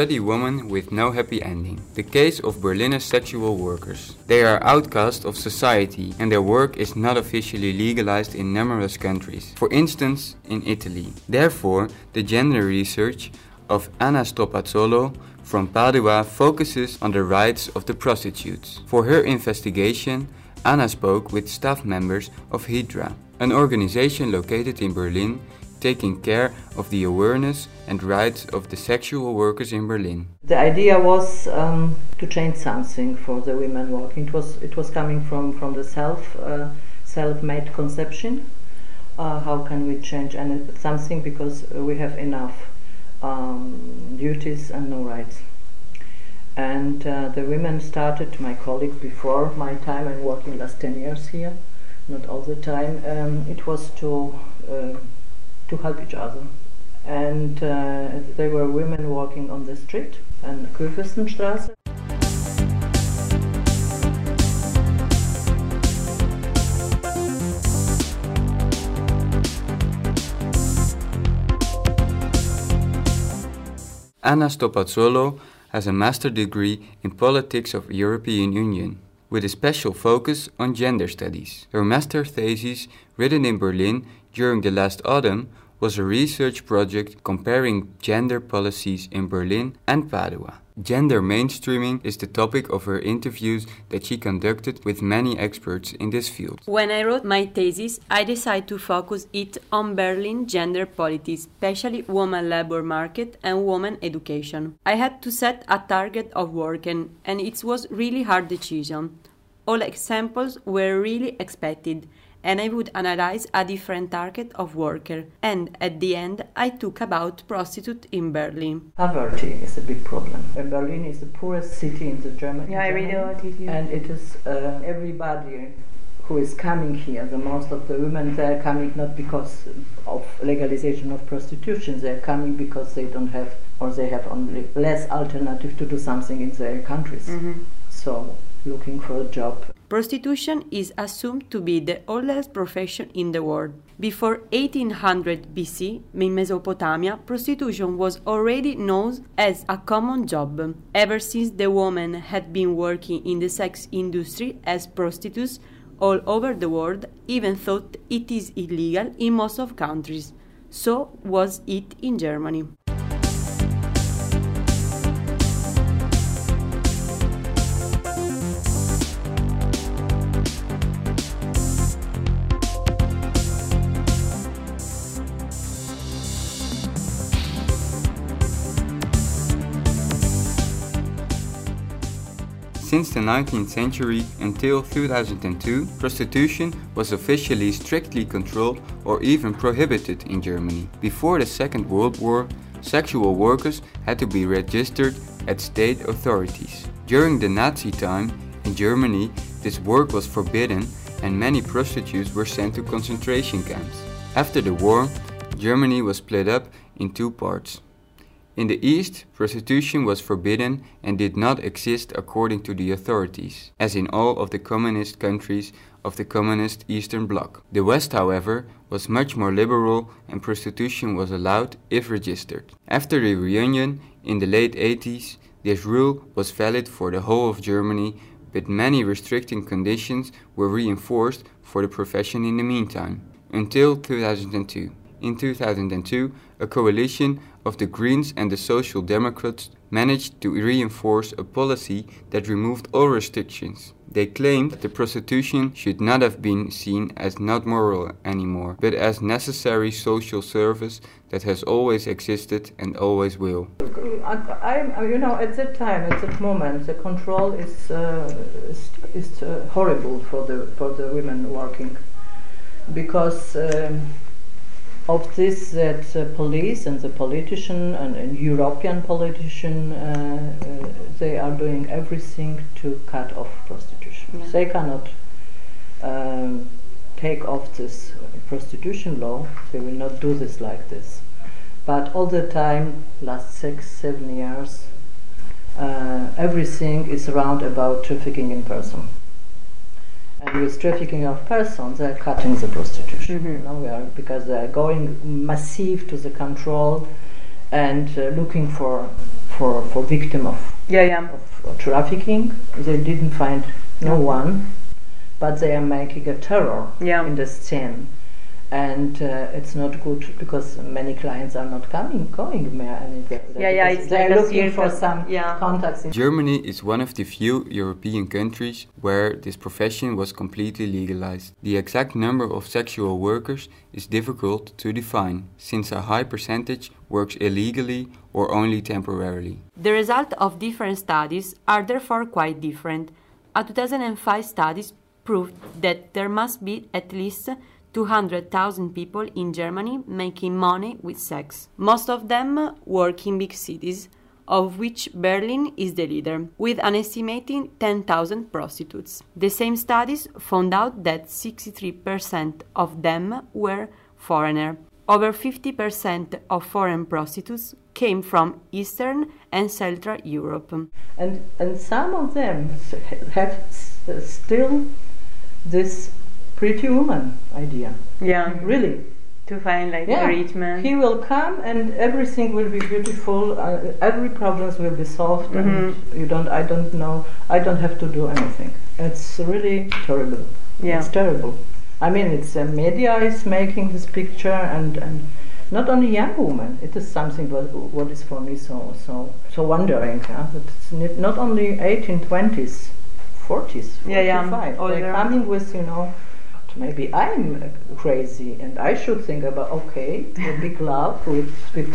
pretty woman with no happy ending. The case of Berliner sexual workers. They are outcast of society and their work is not officially legalized in numerous countries, for instance in Italy. Therefore, the gender research of Anna Stopazzolo from Padua focuses on the rights of the prostitutes. For her investigation, Anna spoke with staff members of Hydra, an organization located in Berlin taking care of the awareness and rights of the sexual workers in Berlin. The idea was to change something for the women working. It was coming from the self-made conception. How can we change something because we have enough duties and no rights. And the women started, my colleague before my time, I'm working last 10 years here, not all the time, it was to help each other. And there were women walking on the street and Kurfürstenstraße. Anna Stopazzolo has a master's degree in politics of European Union, with a special focus on gender studies. Her master thesis, written in Berlin during the last autumn, was a research project comparing gender policies in Berlin and Padua. Gender mainstreaming is the topic of her interviews that she conducted with many experts in this field. When I wrote my thesis, I decided to focus it on Berlin gender politics, especially women labor market and women education. I had to set a target of work and it was really hard decision. All examples were really expected, and I would analyze a different target of worker. And at the end, I took about prostitute in Berlin. Poverty is a big problem. Berlin is the poorest city in the Germany. Yeah, I read about it. Yeah. And it is everybody who is coming here. The most of the women, they are coming not because of legalization of prostitution. They are coming because they don't have, or they have only less alternative to do something in their countries. Mm-hmm. So, looking for a job. Prostitution is assumed to be the oldest profession in the world. Before 1800 BC, in Mesopotamia, prostitution was already known as a common job. Ever since the women had been working in the sex industry as prostitutes all over the world, even though it is illegal in most of countries. So was it in Germany. Since the 19th century until 2002, prostitution was officially strictly controlled or even prohibited in Germany. Before the Second World War, sexual workers had to be registered at state authorities. During the Nazi time in Germany, this work was forbidden and many prostitutes were sent to concentration camps. After the war, Germany was split up in two parts. In the East, prostitution was forbidden and did not exist according to the authorities, as in all of the communist countries of the communist Eastern Bloc. The West, however, was much more liberal and prostitution was allowed if registered. After the reunion in the late 80s, this rule was valid for the whole of Germany, but many restricting conditions were reinforced for the profession in the meantime, until 2002. In 2002, a coalition of the Greens and the Social Democrats managed to reinforce a policy that removed all restrictions. They claimed that the prostitution should not have been seen as not moral anymore, but as necessary social service that has always existed and always will. At that time, at that moment, the control is horrible for the women working, because of this, that the police and the politician and European politician, they are doing everything to cut off prostitution. Yeah. They cannot take off this prostitution law. They will not do this like this. But all the time, last 6-7 years, everything is around about trafficking in person. And with trafficking of persons, they are cutting the prostitution. Mm-hmm. Because they are going massive to the control and looking for for victim of Yeah. of trafficking. They didn't find no one, but they are making a terror in the scene. And it's not good because many clients are not going more anywhere. They're like looking for some contacts. Germany is one of the few European countries where this profession was completely legalized. The exact number of sexual workers is difficult to define, since a high percentage works illegally or only temporarily. The results of different studies are therefore quite different. A 2005 study proved that there must be at least 200,000 people in Germany making money with sex. Most of them work in big cities, of which Berlin is the leader, with an estimated 10,000 prostitutes. The same studies found out that 63% of them were foreigners. Over 50% of foreign prostitutes came from Eastern and Central Europe. And some of them have still this pretty woman idea. Yeah. Really. To find a rich man. He will come and everything will be beautiful. Every problems will be solved, and I don't have to do anything. It's really terrible. Yeah. It's terrible. I mean, it's media is making this picture, and not only young women. It is something what is for me so wondering. That it's not only 18, 20s, 40s, 45. They're coming with maybe I'm crazy and I should think about a big love with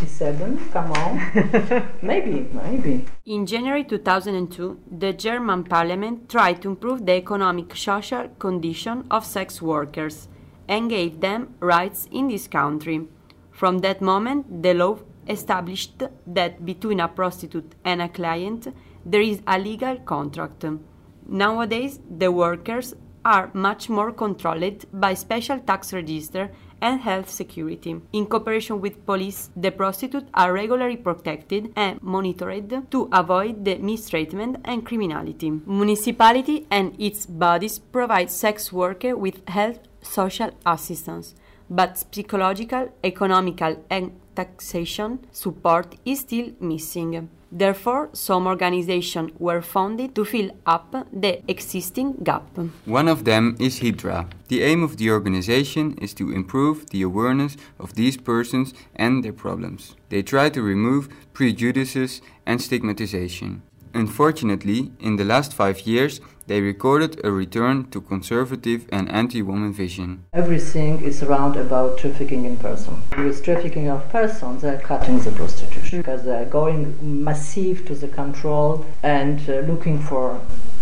57, come on. maybe. In January 2002, the German parliament tried to improve the economic social condition of sex workers and gave them rights in this country. From that moment, the law established that between a prostitute and a client there is a legal contract. Nowadays, the workers are much more controlled by special tax register and health security. In cooperation with police, the prostitutes are regularly protected and monitored to avoid the mistreatment and criminality. Municipality and its bodies provide sex workers with health social assistance, but psychological, economical and taxation support is still missing. Therefore, some organizations were founded to fill up the existing gap. One of them is Hydra. The aim of the organization is to improve the awareness of these persons and their problems. They try to remove prejudices and stigmatization. Unfortunately, in the last 5 years, they recorded a return to conservative and anti-woman vision. Everything is around about trafficking in person. With trafficking of persons, they're cutting the prostitution because they're going massive to the control and looking for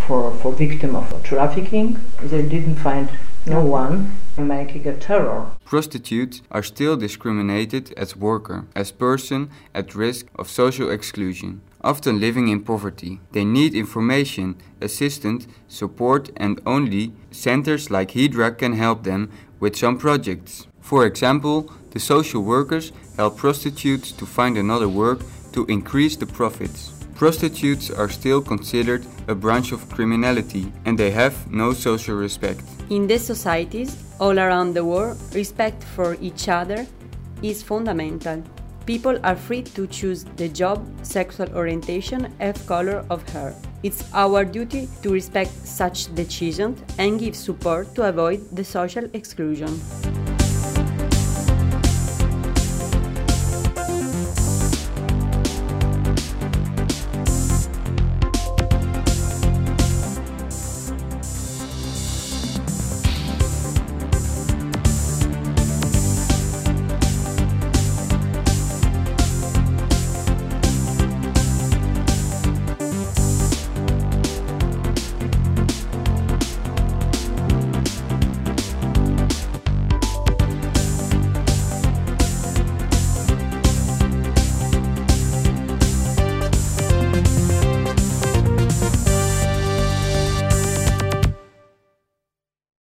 victim of trafficking. They didn't find no one, making a terror. Prostitutes are still discriminated as worker, as person at risk of social exclusion, often living in poverty. They need information, assistance, support, and only centers like Hydra can help them with some projects. For example, the social workers help prostitutes to find another work to increase the profits. Prostitutes are still considered a branch of criminality and they have no social respect. In these societies all around the world, respect for each other is fundamental. People are free to choose the job, sexual orientation, and color of hair. It's our duty to respect such decisions and give support to avoid the social exclusion.